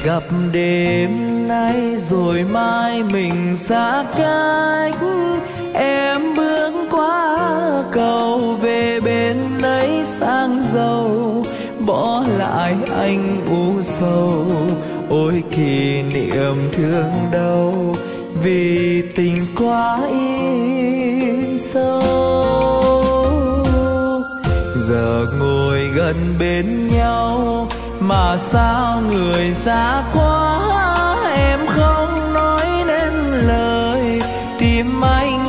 gặp đêm nay rồi mai mình xa cách. Em bước qua cầu về bên ấy sang giàu, bỏ lại anh u sầu. Ôi kỷ niệm thương đau vì tình quá in sâu. Giờ ngồi gần bên nhau mà sao người xa quá. Em không nói nên lời, tim anh